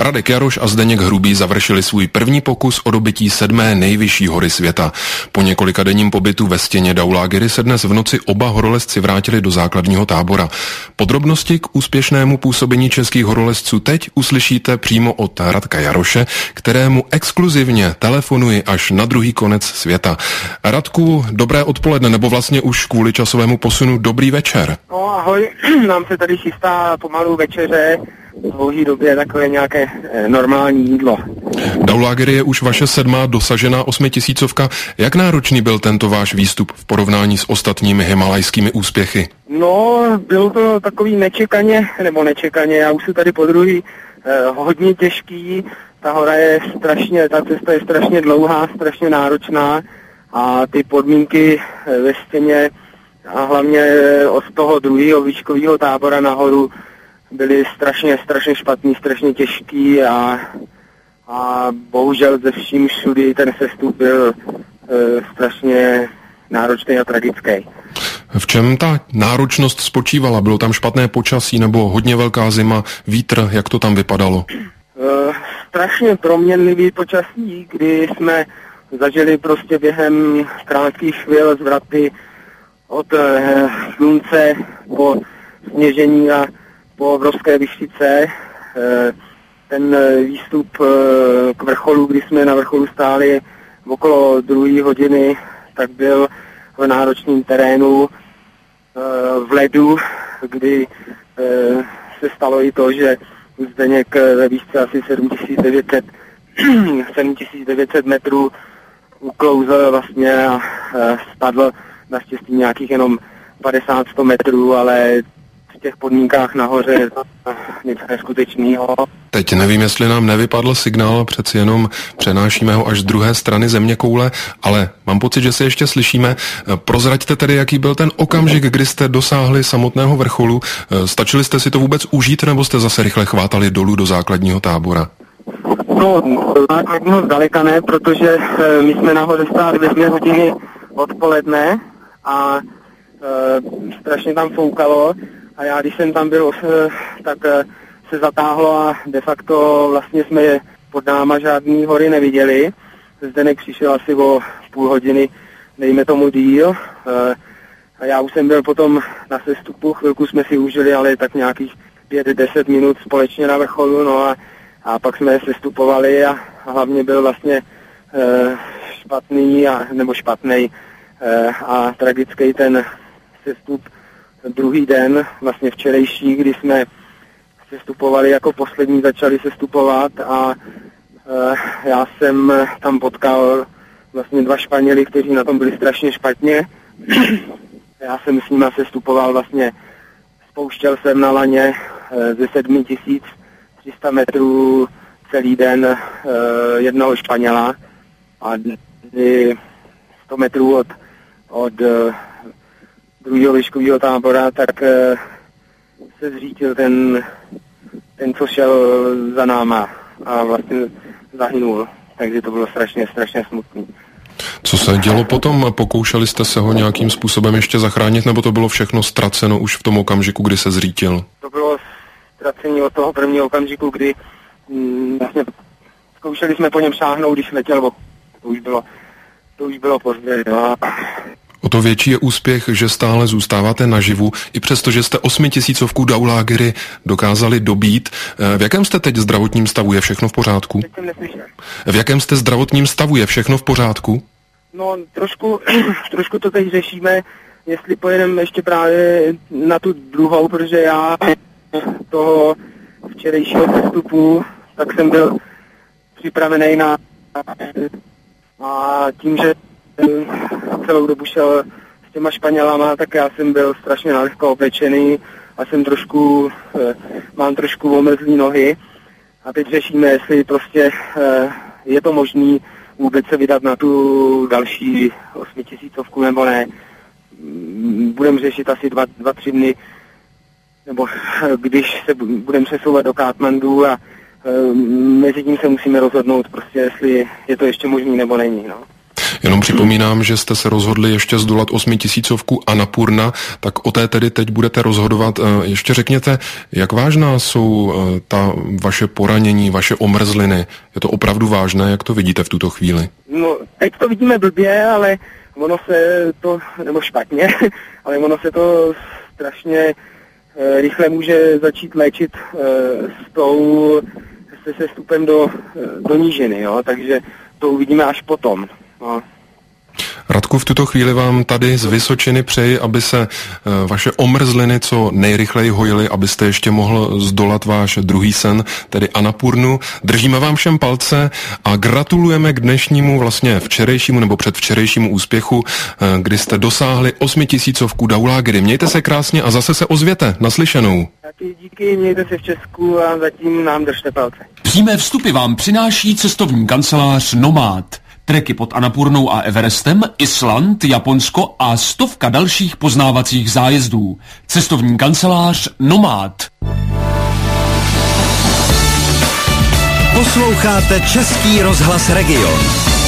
Radek Jaroš a Zdeněk Hrubý završili svůj první pokus o dobytí 7. nejvyšší hory světa. Po několikadenním pobytu ve stěně Daulagiri se dnes v noci oba horolezci vrátili do základního tábora. Podrobnosti k úspěšnému působení českých horolezců teď uslyšíte přímo od Radka Jaroše, kterému exkluzivně telefonuji až na druhý konec světa. Radku, dobré odpoledne, nebo vlastně už kvůli časovému posunu dobrý večer. No ahoj, nám se tady chystá pomalu večeře, v dlouhý době takové nějaké normální jídlo. Daulagiri je už vaše 7. dosažená 8000. Jak náročný byl tento váš výstup v porovnání s ostatními himalajskými úspěchy? No, bylo to takový nečekaně, já už jsem tady podruhý hodně těžký, ta cesta je strašně dlouhá, strašně náročná a ty podmínky ve stěně a hlavně od toho druhého výškového tábora nahoru byly strašně špatný, strašně těžký a bohužel ze vším všudy ten sestup byl strašně náročný a tragický. V čem ta náročnost spočívala? Bylo tam špatné počasí nebo hodně velká zima, vítr, jak to tam vypadalo? Strašně proměnlivý počasí, kdy jsme zažili prostě během krátkých chvil zvraty od slunce po sněžení a po obrovské výšce. Ten výstup k vrcholu, kdy jsme na vrcholu stáli okolo 2 hodiny, tak byl v náročném terénu v ledu, kdy se stalo i to, že Zdeněk ve výšce asi 7900 metrů uklouzl vlastně a spadl naštěstí nějakých jenom 50-100 metrů, ale v těch podmínkách nahoře něco neskutečného. Teď nevím, jestli nám nevypadl signál, přeci jenom přenášíme ho až z druhé strany zeměkoule, ale mám pocit, že se ještě slyšíme. Prozraďte tedy, jaký byl ten okamžik, kdy jste dosáhli samotného vrcholu. Stačili jste si to vůbec užít, nebo jste zase rychle chvátali dolů do základního tábora? No, základního zdaleka ne, protože my jsme nahoře stáli ve 2 hodiny odpoledne a strašně tam foukalo a já, když jsem tam byl, tak se zatáhlo a de facto vlastně jsme pod náma žádný hory neviděli. Zdeněk přišel asi o půl hodiny, dejme tomu díl. A já už jsem byl potom na sestupu, chvilku jsme si užili, ale tak nějakých 5-10 minut společně na vrcholu, no a pak jsme sestupovali a hlavně byl vlastně špatný a tragický ten sestup druhý den, vlastně včerejší, kdy jsme sestupovali jako poslední, začali sestupovat a já jsem tam potkal vlastně 2 Španěly, kteří na tom byli strašně špatně. Já jsem s nima sestupoval vlastně, spouštěl jsem na laně ze 7300 metrů celý den jednoho Španěla a 100 metrů od druhého výškového tábora, tak se zřítil ten, co šel za náma a vlastně zahynul. Takže to bylo strašně smutný. Co se dělo potom? Pokoušeli jste se ho nějakým způsobem ještě zachránit, nebo to bylo všechno ztraceno už v tom okamžiku, kdy se zřítil? To bylo ztracení od toho prvního okamžiku, kdy vlastně zkoušeli jsme po něm šáhnout, když letěl, to už bylo pozdě. No. O to větší je úspěch, že stále zůstáváte naživu, i přesto, že jste 8000 Daulagiri dokázali dobít. V jakém jste teď zdravotním stavu? Je všechno v pořádku? Teď jsem neslyšel. V jakém jste zdravotním stavu? Je všechno v pořádku? No, trošku to teď řešíme, jestli pojedeme ještě právě na tu druhou, protože já toho včerejšího sestupu, tak jsem byl připravený a tím, že celou dobu šel s těma Španělama, tak já jsem byl strašně nalehko oblečený a mám trošku omrzlý nohy a teď řešíme, jestli prostě je to možný vůbec se vydat na tu další 8000 nebo ne. Budeme řešit asi 2-3 dny, nebo když se budeme přesouvat do Katmandu a mezi tím se musíme rozhodnout prostě, jestli je to ještě možný nebo není, no. Jenom připomínám, že jste se rozhodli ještě zdolat 8000 Annapurna, tak o té tedy teď budete rozhodovat. Ještě řekněte, jak vážná jsou ta vaše poranění, vaše omrzliny? Je to opravdu vážné, jak to vidíte v tuto chvíli? No, teď to vidíme blbě, ale ono se to, nebo špatně, ale ono se to strašně rychle může začít léčit se sestupem do nížiny, jo, takže to uvidíme až potom. No. Radku, v tuto chvíli vám tady z Vysočiny přeji, aby se vaše omrzliny co nejrychleji hojily, abyste ještě mohl zdolat váš druhý sen, tedy Annapurnu. Držíme vám všem palce a gratulujeme k dnešnímu, vlastně včerejšímu nebo předvčerejšímu úspěchu, kdy jste dosáhli 8000 Daulagiri. Mějte se krásně a zase se ozvěte. Naslyšenou. Taky díky, mějte se v Česku a zatím nám držte palce. Přímé vstupy vám přináší cestovní kancelář Nomád. Treky pod Annapurnou a Everestem, Island, Japonsko a 100 dalších poznávacích zájezdů. Cestovní kancelář Nomád. Posloucháte Český rozhlas Region.